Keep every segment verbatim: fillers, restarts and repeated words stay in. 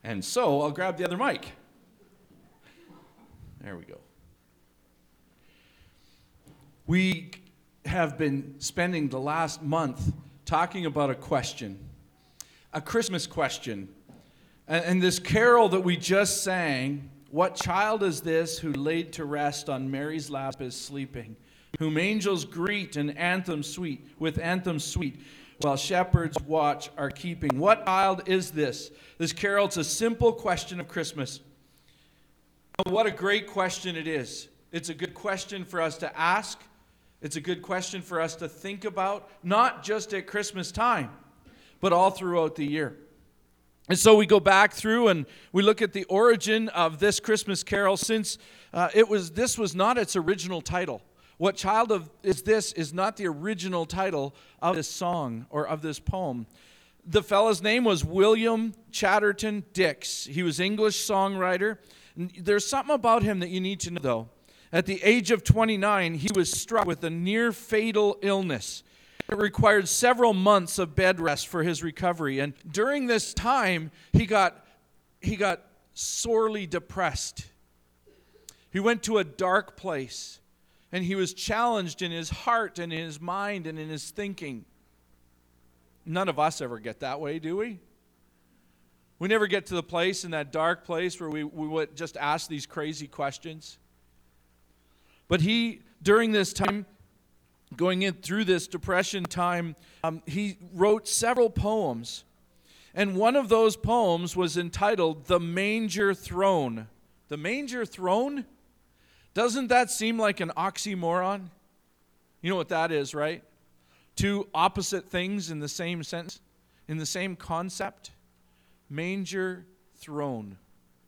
And so I'll grab the other mic. There we go. We have been spending the last month talking about a question, a Christmas question. And, and this carol that we just sang, what child is this who laid to rest on Mary's lap is sleeping, whom angels greet and anthem sweet, with anthem sweet, while shepherds watch are keeping. What child is this? This carol, it's a simple question of Christmas. What a great question it is. It's a good question for us to ask. It's a good question for us to think about, not just at Christmas time, but all throughout the year. And so we go back through and we look at the origin of this Christmas carol, since uh, it was this was not its original title. What child of is this is not the original title of this song or of this poem. The fellow's name was William Chatterton Dix. He was an English songwriter. There's something about him that you need to know, though. At the age of twenty-nine, he was struck with a near-fatal illness. It required several months of bed rest for his recovery. And during this time, he got, he got sorely depressed. He went to a dark place, and he was challenged in his heart and in his mind and in his thinking. None of us ever get that way, do we? We never get to the place, in that dark place, where we, we would just ask these crazy questions. But he, during this time, going in through this depression time, um, he wrote several poems. And one of those poems was entitled, The Manger Throne. The Manger Throne? Doesn't that seem like an oxymoron? You know what that is, right? Two opposite things in the same sentence, in the same concept. Manger throne.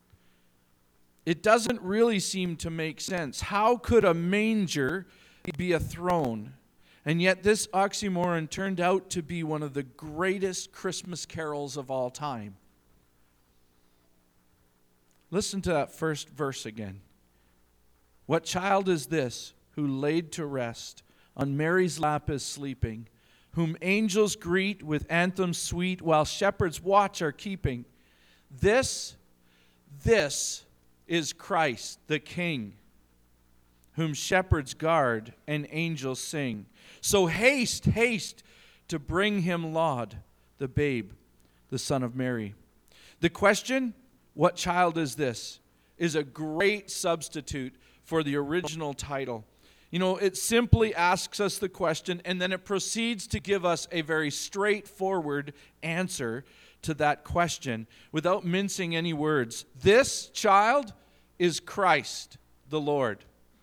It doesn't really seem to make sense. How could a manger be a throne? And yet this oxymoron turned out to be one of the greatest Christmas carols of all time. Listen to that first verse again. What child is this who laid to rest on Mary's lap is sleeping, whom angels greet with anthems sweet, while shepherds watch are keeping? This, this is Christ the King, whom shepherds guard and angels sing. So haste, haste to bring him laud, the babe, the Son of Mary. The question, what child is this, is a great substitute for the original title. You know, it simply asks us the question, and then it proceeds to give us a very straightforward answer to that question without mincing any words. This child is Christ the Lord.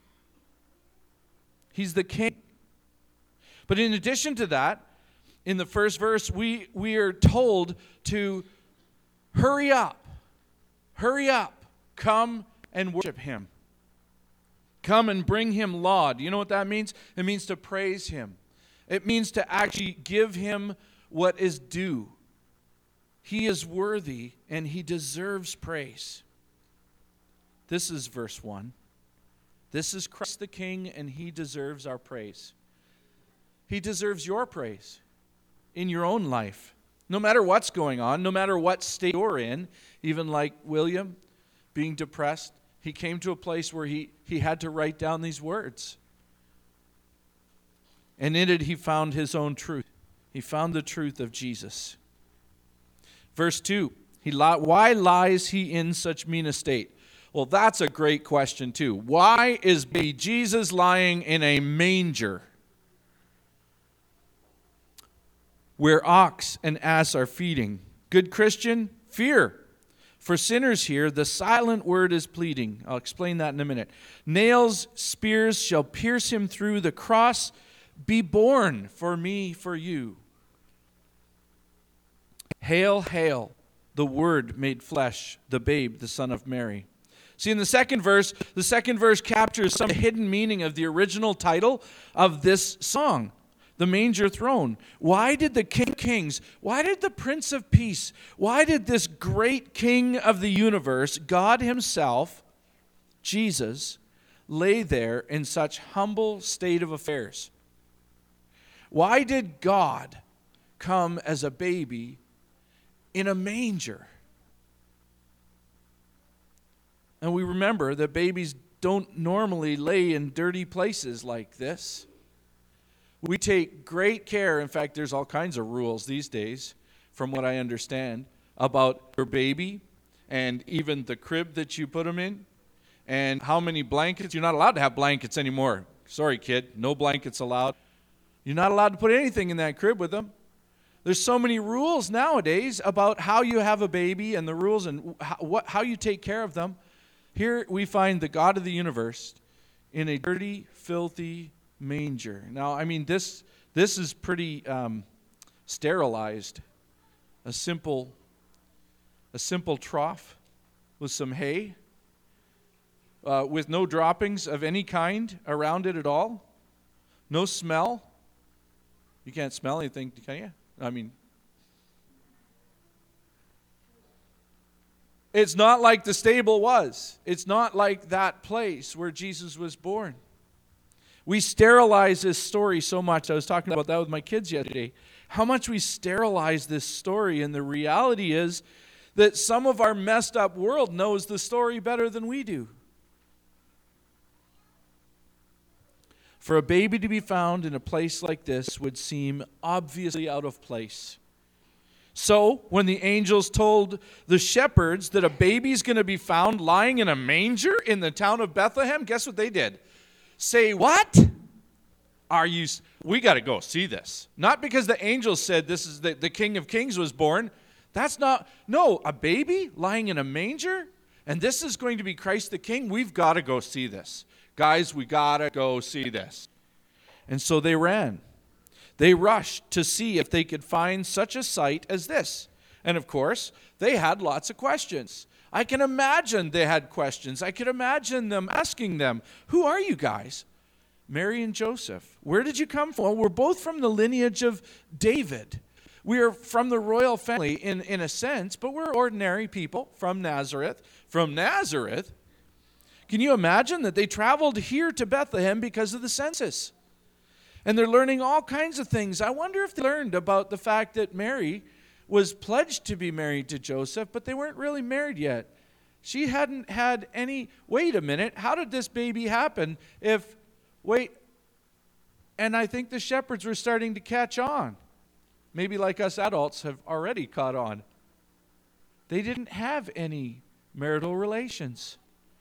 He's the King. But in addition to that, in the first verse, we, we are told to hurry up, hurry up, come and worship him. Come and bring him laud. You know what that means? It means to praise him. It means to actually give him what is due. He is worthy and he deserves praise. This is verse one. This is Christ the King, and he deserves our praise. He deserves your praise in your own life. No matter what's going on, no matter what state you're in, even like William being depressed, he came to a place where he, he had to write down these words. And in it he found his own truth. He found the truth of Jesus. Verse two, he li- why lies he in such mean estate? Well, that's a great question too. Why is baby Jesus lying in a manger where ox and ass are feeding? Good Christian, fear. For sinners here, the silent word is pleading. I'll explain that in a minute. Nails, spears shall pierce him through. The cross be borne for me, for you. Hail, hail, the Word made flesh, the babe, the Son of Mary. See, in the second verse, the second verse captures some hidden meaning of the original title of this song, The Manger Throne. Why did the King of Kings, why did the Prince of Peace, why did this great King of the universe, God himself, Jesus, lay there in such humble state of affairs? Why did God come as a baby in a manger? And we remember that babies don't normally lay in dirty places like this. We take great care. In fact, there's all kinds of rules these days, from what I understand, about your baby and even the crib that you put them in and how many blankets. You're not allowed to have blankets anymore. Sorry, kid, no blankets allowed. You're not allowed to put anything in that crib with them. There's so many rules nowadays about how you have a baby and the rules and how, what, how you take care of them. Here we find the God of the universe in a dirty, filthy manger. Now, I mean, this this is pretty um, sterilized. A simple, a simple trough with some hay, uh, with no droppings of any kind around it at all. No smell. You can't smell anything, can you? I mean, it's not like the stable was. It's not like that place where Jesus was born. We sterilize this story so much. I was talking about that with my kids yesterday. How much we sterilize this story, and the reality is that some of our messed up world knows the story better than we do. For a baby to be found in a place like this would seem obviously out of place. So, when the angels told the shepherds that a baby's going to be found lying in a manger in the town of Bethlehem, guess what they did? Say, what? Are you, we got to go see this. Not because the angels said this is the, the King of Kings was born. That's not, no, a baby lying in a manger? And this is going to be Christ the King? We've got to go see this. Guys, we got to go see this. And so they ran. They rushed to see if they could find such a sight as this. And of course, they had lots of questions. I can imagine they had questions. I could imagine them asking them, who are you guys? Mary and Joseph. Where did you come from? Well, we're both from the lineage of David. We are from the royal family in, in a sense, but we're ordinary people from Nazareth. From Nazareth? Can you imagine that they traveled here to Bethlehem because of the census? And they're learning all kinds of things. I wonder if they learned about the fact that Mary was pledged to be married to Joseph, but they weren't really married yet. She hadn't had any, wait a minute, how did this baby happen if, wait, and I think the shepherds were starting to catch on. Maybe like us adults have already caught on. They didn't have any marital relations.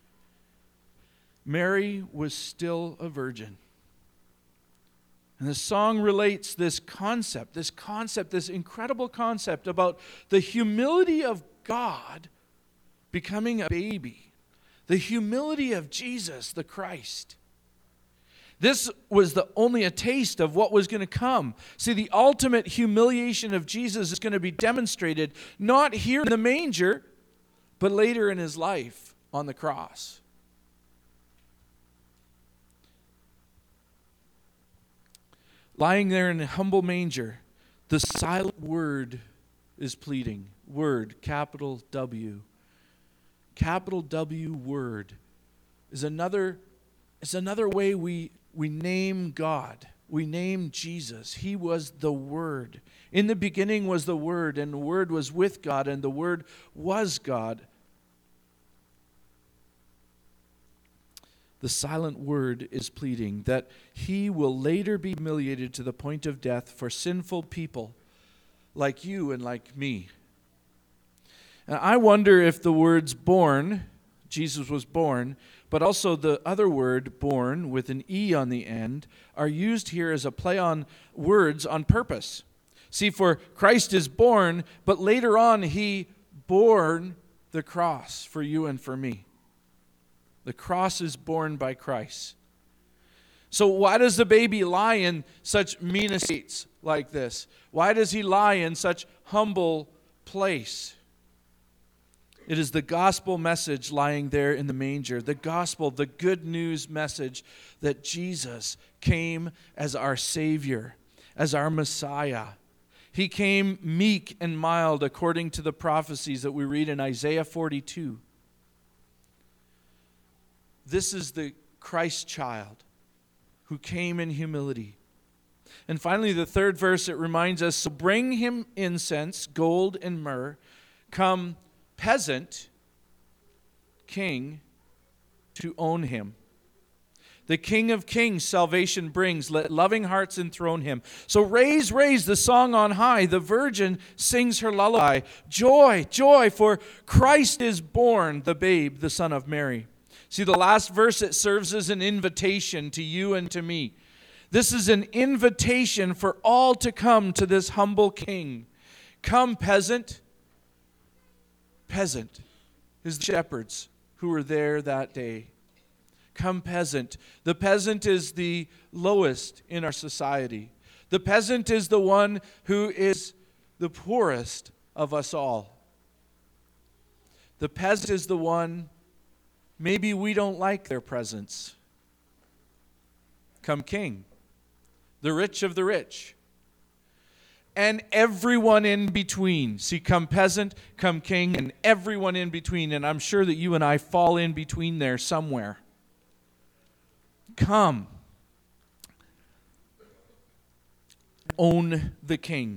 Mary was still a virgin. And the song relates this concept, this concept, this incredible concept about the humility of God becoming a baby, the humility of Jesus, the Christ. This was the only a taste of what was going to come. See, the ultimate humiliation of Jesus is going to be demonstrated not here in the manger, but later in his life on the cross. Lying there in a humble manger, the silent word is pleading. Word, capital W. Capital W word is another, is another way we, we name God. We name Jesus. He was the Word. In the beginning was the Word, and the Word was with God, and the Word was God. The silent word is pleading that he will later be humiliated to the point of death for sinful people like you and like me. And I wonder if the words born, Jesus was born, but also the other word born with an E on the end are used here as a play on words on purpose. See, for Christ is born, but later on he bore the cross for you and for me. The cross is borne by Christ. So why does the baby lie in such mean estates like this? Why does he lie in such humble place? It is the gospel message lying there in the manger. The gospel, the good news message that Jesus came as our Savior, as our Messiah. He came meek and mild according to the prophecies that we read in Isaiah forty-two. This is the Christ child who came in humility. And finally, the third verse, it reminds us, so bring him incense, gold and myrrh. Come, peasant, king, to own him. The King of Kings salvation brings. Let loving hearts enthrone him. So raise, raise the song on high. The virgin sings her lullaby. Joy, joy, for Christ is born, the babe, the Son of Mary. See, the last verse, it serves as an invitation to you and to me. This is an invitation for all to come to this humble king. Come, peasant. Peasant is the shepherds who were there that day. Come, peasant. The peasant is the lowest in our society. The peasant is the one who is the poorest of us all. The peasant is the one, maybe we don't like their presence. Come, king. The rich of the rich. And everyone in between. See, come peasant, come king, and everyone in between. And I'm sure that you and I fall in between there somewhere. Come. Own the king.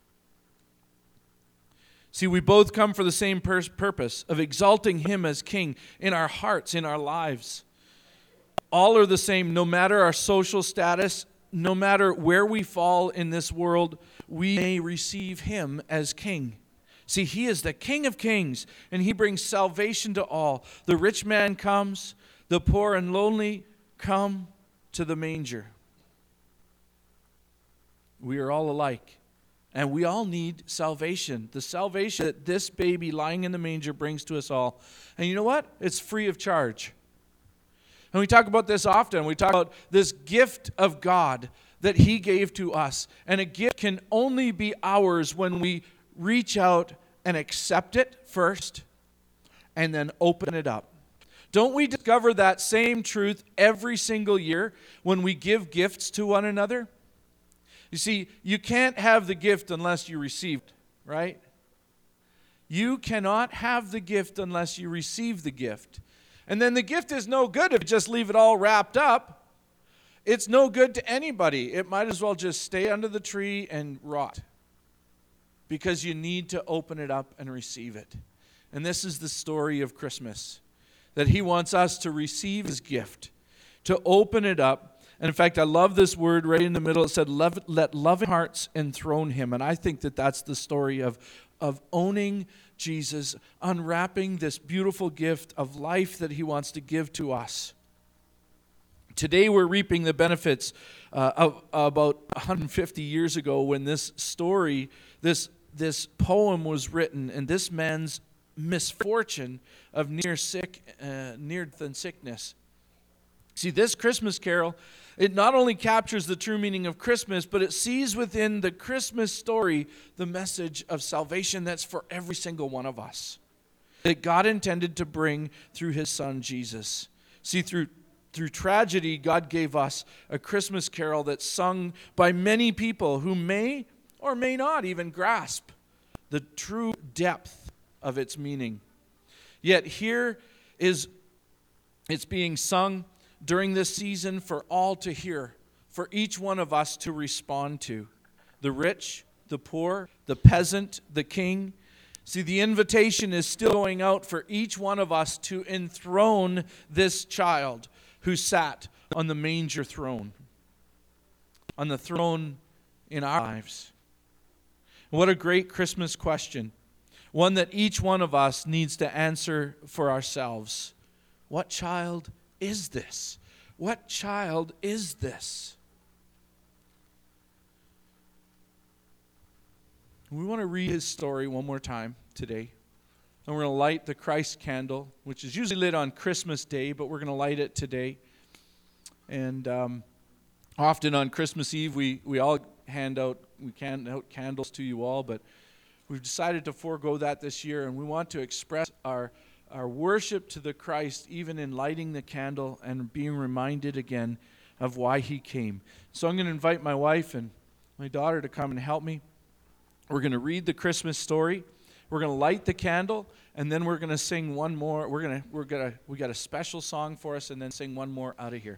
See, we both come for the same pur- purpose of exalting him as king in our hearts, in our lives. All are the same, no matter our social status, no matter where we fall in this world, we may receive him as king. See, he is the King of Kings, and he brings salvation to all. The rich man comes, the poor and lonely come to the manger. We are all alike, and we all need salvation. The salvation that this baby lying in the manger brings to us all. And you know what? It's free of charge. And we talk about this often. We talk about this gift of God that he gave to us. And a gift can only be ours when we reach out and accept it first and then open it up. Don't we discover that same truth every single year when we give gifts to one another? You see, you can't have the gift unless you receive it, right? You cannot have the gift unless you receive the gift. And then the gift is no good if you just leave it all wrapped up. It's no good to anybody. It might as well just stay under the tree and rot. Because you need to open it up and receive it. And this is the story of Christmas. That he wants us to receive his gift. To open it up. And in fact, I love this word right in the middle. It said, let loving hearts enthrone him. And I think that that's the story of, of owning Jesus, unwrapping this beautiful gift of life that he wants to give to us. Today we're reaping the benefits uh, of about one hundred fifty years ago when this story, this, this poem was written, and this man's misfortune of near sick, uh, near than sickness. See, this Christmas carol, it not only captures the true meaning of Christmas, but it sees within the Christmas story the message of salvation that's for every single one of us. That God intended to bring through his son, Jesus. See, through, through tragedy, God gave us a Christmas carol that's sung by many people who may or may not even grasp the true depth of its meaning. Yet here is, it's being sung during this season for all to hear, for each one of us to respond to. The rich, the poor, the peasant, the king. See, the invitation is still going out for each one of us to enthrone this child who sat on the manger throne, on the throne in our lives. What a great Christmas question. One that each one of us needs to answer for ourselves. What child is this? What child is this? We want to read his story one more time today. And we're going to light the Christ candle, which is usually lit on Christmas Day, but we're going to light it today. And um, often on Christmas Eve, we, we all hand out, we hand out candles to you all, but we've decided to forego that this year, and we want to express our Our worship to the Christ, even in lighting the candle and being reminded again of why he came. So I'm going to invite my wife and my daughter to come and help me. We're going to read the Christmas story. We're going to light the candle, and then we're going to sing one more. We're going to we're going to we got a special song for us, and then sing one more out of here.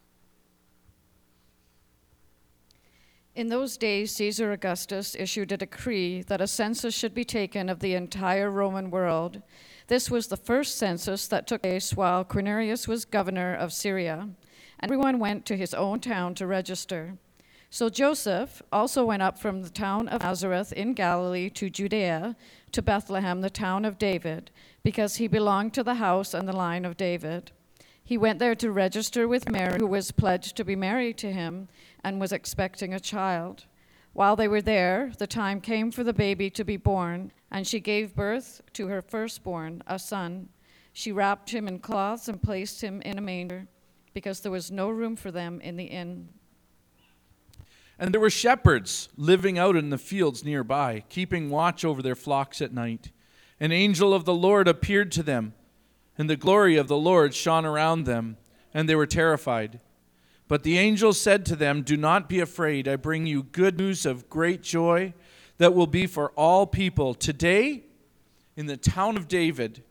In those days, Caesar Augustus issued a decree that a census should be taken of the entire Roman world. This was the first census that took place while Quirinius was governor of Syria, and everyone went to his own town to register. So Joseph also went up from the town of Nazareth in Galilee to Judea, to Bethlehem, the town of David, because he belonged to the house and the line of David. He went there to register with Mary, who was pledged to be married to him and was expecting a child. While they were there, the time came for the baby to be born, and she gave birth to her firstborn, a son. She wrapped him in cloths and placed him in a manger, because there was no room for them in the inn. And there were shepherds living out in the fields nearby, keeping watch over their flocks at night. An angel of the Lord appeared to them, and the glory of the Lord shone around them, and they were terrified. But the angel said to them, "Do not be afraid. I bring you good news of great joy that will be for all people. Today, in the town of David,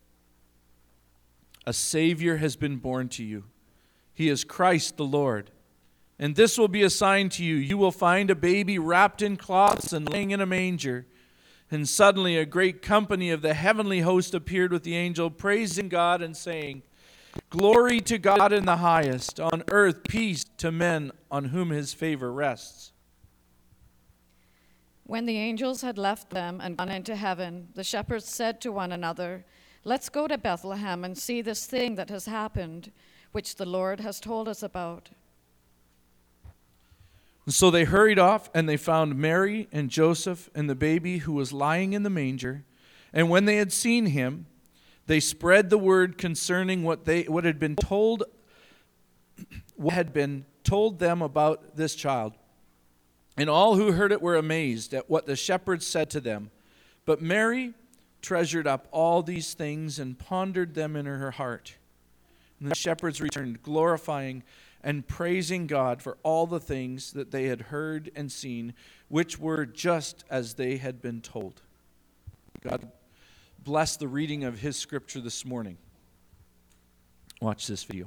a Savior has been born to you. He is Christ the Lord. And this will be a sign to you. You will find a baby wrapped in cloths and laying in a manger." And suddenly a great company of the heavenly host appeared with the angel, praising God and saying, "Glory to God in the highest, on earth peace to men on whom his favor rests." When the angels had left them and gone into heaven, the shepherds said to one another, "Let's go to Bethlehem and see this thing that has happened, which the Lord has told us about." So they hurried off, and they found Mary and Joseph and the baby who was lying in the manger. And when they had seen him, they spread the word concerning what they what had been told what had been told them about this child. And all who heard it were amazed at what the shepherds said to them. But Mary treasured up all these things and pondered them in her heart. And the shepherds returned, glorifying and praising God for all the things that they had heard and seen, which were just as they had been told. God bless the reading of his scripture this morning. Watch this video.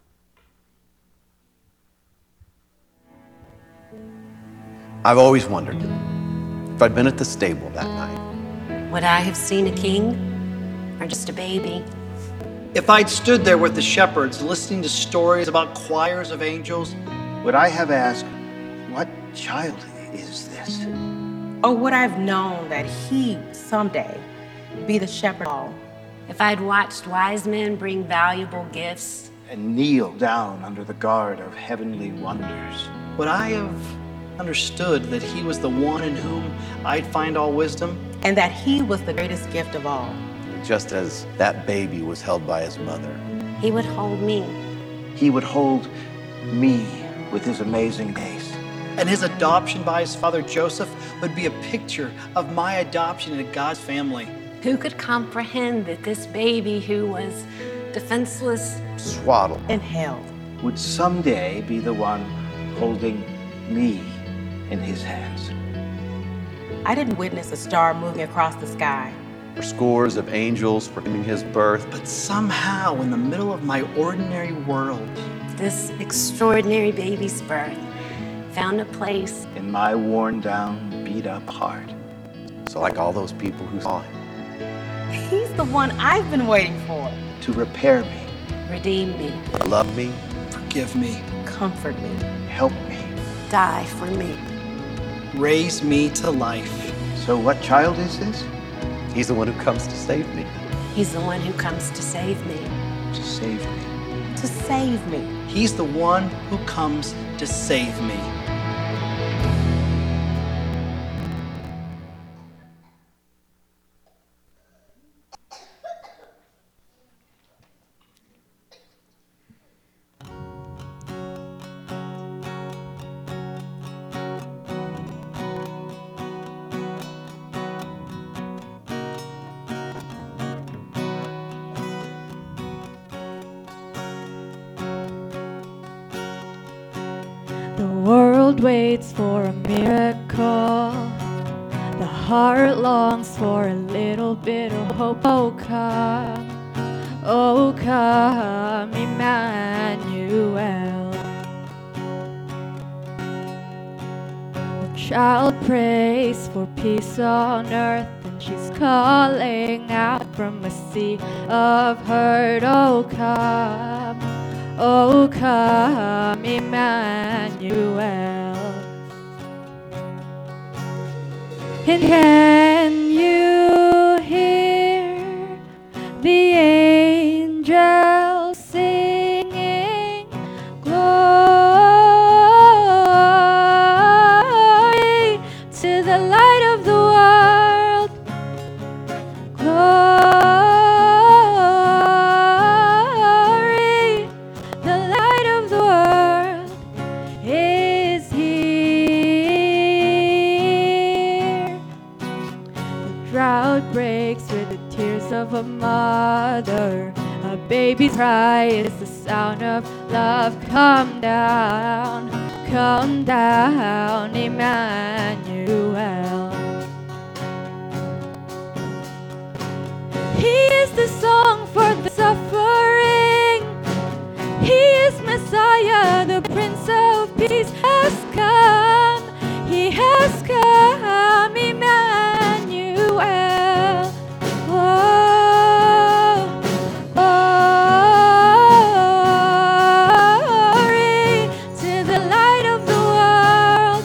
I've always wondered if I'd been at the stable that night. Would I have seen a king or just a baby? If I'd stood there with the shepherds listening to stories about choirs of angels, would I have asked, "What child is this?" Or would I have known that he someday be the shepherd of all? If I'd watched wise men bring valuable gifts and kneel down under the guard of heavenly wonders, would I have understood that he was the one in whom I'd find all wisdom? And that he was the greatest gift of all. Just as that baby was held by his mother, he would hold me. He would hold me with his amazing grace. And his adoption by his father Joseph would be a picture of my adoption into God's family. Who could comprehend that this baby who was defenseless, swaddled, and held, would someday be the one holding me in his hands? I didn't witness a star moving across the sky, or scores of angels proclaiming his birth. But somehow, in the middle of my ordinary world, this extraordinary baby's birth found a place in my worn down, beat up heart. So like all those people who saw him, he's the one I've been waiting for. To repair me, redeem me, love me, forgive me, comfort me, help me, die for me, raise me to life. So what child is this? He's the one who comes to save me. He's the one who comes to save me. To save me. To save me. He's the one who comes to save me. The world waits for a miracle. The heart longs for a little bit of hope. Oh, come, oh, come, Emmanuel. The child prays for peace on earth, and she's calling out from a sea of hurt. Oh, come, oh, come, Emmanuel. And can you hear the angels singing glory to the light of the world, glory, the light of the world is here. The drought breaks with the tears of a mother. A baby's cry is the sound of love. Come down, come down, Emmanuel. He is the song for the suffering. He is Messiah, the Prince of Peace has come. He has come, Emmanuel. Oh, glory to the light of the world.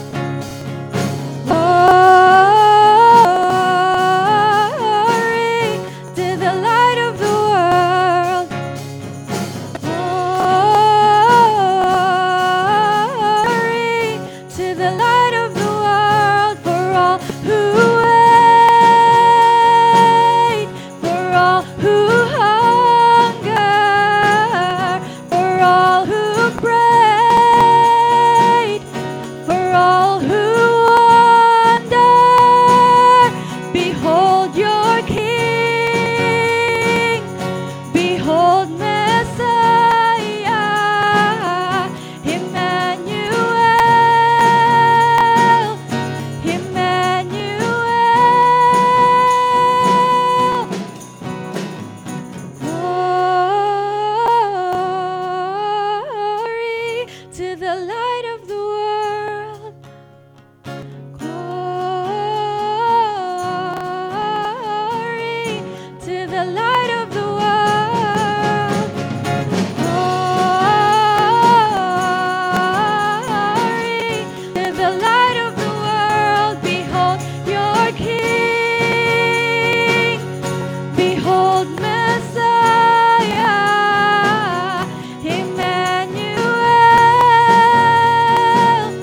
Glory to the light of the world. Glory to the light of the world, for all who wait, for all who hunger, for all who prayed, for all who wander. Behold your King, behold Messiah, Emmanuel, Emmanuel. Glory to the light of the world. Glory to the light of the world. Glory to the light of the world. Behold your King, behold Messiah, Emmanuel,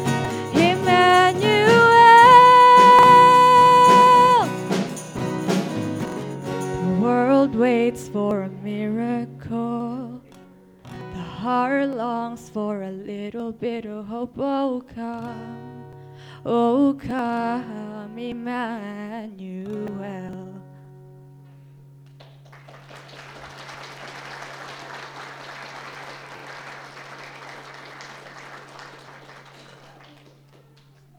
Emmanuel. The world waits for a miracle. The heart longs for a little bit of hope. Oh, come, oh, come, Emmanuel.